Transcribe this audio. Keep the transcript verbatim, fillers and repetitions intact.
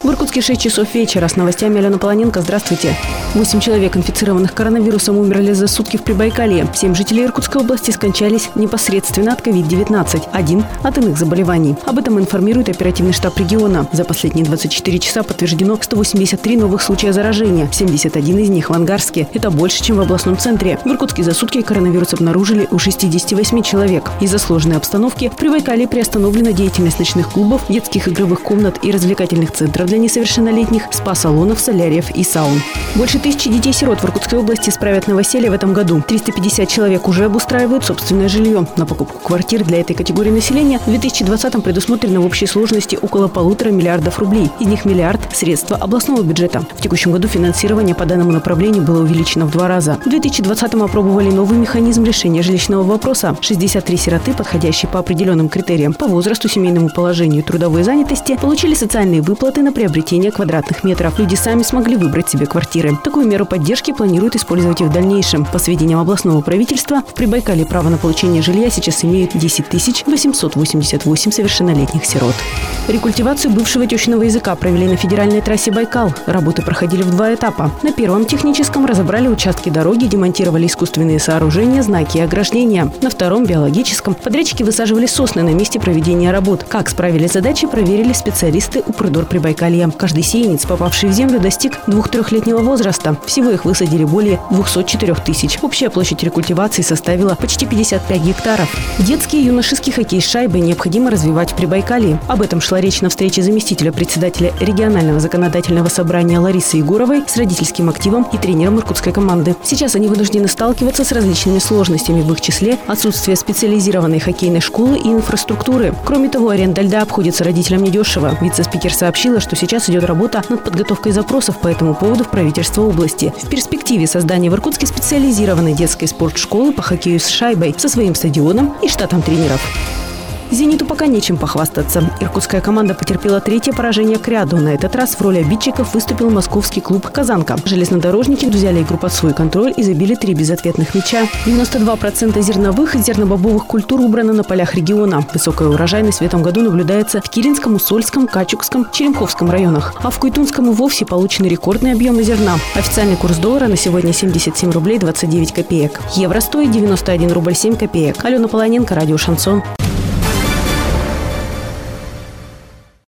В Иркутске шесть часов вечера. С новостями Алена Полоненко. Здравствуйте. Восемь человек, инфицированных коронавирусом, умерли за сутки в Прибайкалье. Семь жителей Иркутской области скончались непосредственно от ковид девятнадцать. Один от иных заболеваний. Об этом информирует оперативный штаб региона. За последние двадцать четыре часа подтверждено сто восемьдесят три новых случая заражения. семьдесят один из них в Ангарске. Это больше, чем в областном центре. В Иркутске за сутки коронавирус обнаружили у шестидесяти восьми человек. Из-за сложной обстановки в Прибайкалье приостановлена деятельность ночных клубов, детских игровых комнат и развлекательных центров для несовершеннолетних, спа-салонов, соляриев и саун. Больше тысячи детей-сирот в Иркутской области справят новоселье в этом году. триста пятьдесят человек уже обустраивают собственное жилье. На покупку квартир для этой категории населения в две тысячи двадцатом предусмотрено в общей сложности около полутора миллиардов рублей. Из них миллиард – средства областного бюджета. В текущем году финансирование по данному направлению было увеличено в два раза. В две тысячи двадцатом опробовали новый механизм решения жилищного вопроса. шестьдесят три сироты, подходящие по определенным критериям по возрасту, семейному положению и трудовой занятости, получили социальные выплаты на приобретение квадратных метров. Люди сами смогли выбрать себе квартиры. Такую меру поддержки планируют использовать и в дальнейшем. По сведениям областного правительства, в Прибайкалье право на получение жилья сейчас имеют десять тысяч восемьсот восемьдесят восемь совершеннолетних сирот. Рекультивацию бывшего тещиного языка провели на федеральной трассе Байкал. Работы проходили в два этапа. На первом техническом разобрали участки дороги, демонтировали искусственные сооружения, знаки и ограждения. На втором биологическом подрядчики высаживали сосны на месте проведения работ. Как справились с задачей, проверили специалисты УПРДОР Прибайкалья. Каждый сеянец, попавший в землю, достиг двух-трехлетнего возраста. Всего их высадили более двухсот четырёх тысяч. Общая площадь рекультивации составила почти пятьдесят пять гектаров. Детский и юношеский хоккей с шайбой необходимо развивать в Прибайкалье. Об этом шла речь на встрече заместителя председателя регионального законодательного собрания Ларисы Егоровой с родительским активом и тренером иркутской команды. Сейчас они вынуждены сталкиваться с различными сложностями, в их числе отсутствие специализированной хоккейной школы и инфраструктуры. Кроме того, аренда льда обходится родителям недешево. Вице-спикер сообщила, что сейчас идет работа над подготовкой запросов по этому поводу в правительство области. В перспективе создания в Иркутске специализированной детской спортшколы по хоккею с шайбой со своим стадионом и штатом тренеров. «Зениту» пока нечем похвастаться. Иркутская команда потерпела третье поражение к ряду. На этот раз в роли обидчиков выступил московский клуб «Казанка». Железнодорожники взяли игру под свой контроль и забили три безответных мяча. девяносто два процента зерновых и зернобобовых культур убрано на полях региона. Высокая урожайность в этом году наблюдается в Киринском, Усольском, Качукском, Черемховском районах. А в Куйтунском и вовсе получены рекордные объемы зерна. Официальный курс доллара на сегодня семьдесят семь рублей двадцать девять копеек. Евро стоит девяносто один рубль семь копеек. Алена Полоненко, радио «Шансон».